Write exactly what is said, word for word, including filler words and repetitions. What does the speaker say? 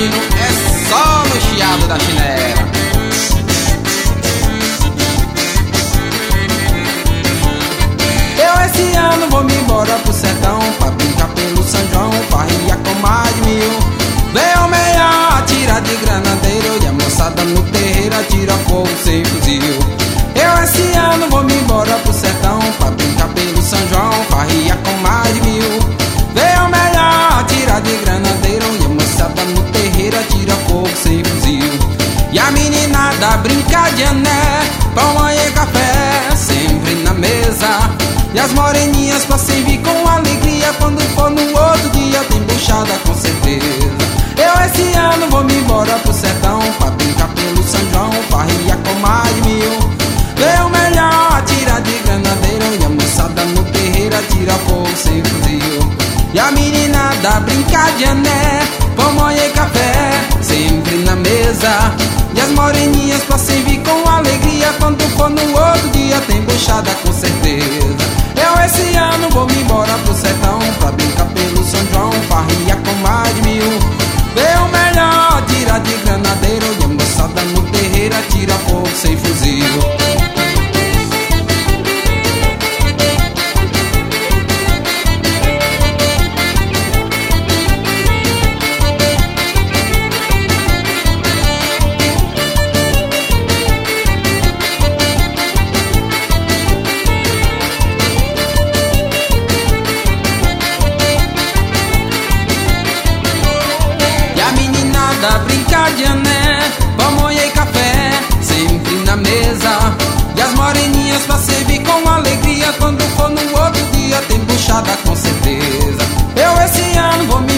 menino, é só no chiado da chinela. Eu esse ano vou me embora pro sertão, pra brincar pelo São João, farria com mais de mil. Vem o melhor, atira de granadeiro, e a moçada no terreiro atira fogo sem fuzil. Eu esse ano vou me embora pro sertão, pra brincar pelo São João, farria com mais de mil. Vem o melhor, atira de granadeiro, e a moçada no terreiro atira fogo sem fuzil. E a meninada brinca de ané, pão e café, sempre na mesa. E as moreninhas pra servir com alegria, quando for no outro dia tem buchada com certeza. Eu esse ano vou me embora pro sertão, pra brincar pelo São João, farria com mais de mil. Vê o melhor, atira de granadeiro, e a moçada no terreiro atira fogo sem fuzil. E a meninada brinca de ané, pão e café, sempre na mesa. E as moreninhas pra servir com alegria, quando for no outro dia tem buchada com certeza. Eu esse ano vou me embora pro sertão, pra brincar pelo São João, farria com mais de mil. Vê o melhor, tira de granadeiro, e a moçada no terreiro atira fogo sem fuzil. Brincar de ané, pão e café, sempre na mesa. E as moreninhas pra servir com alegria, quando for no outro dia tem buchada com certeza. Eu esse ano vou me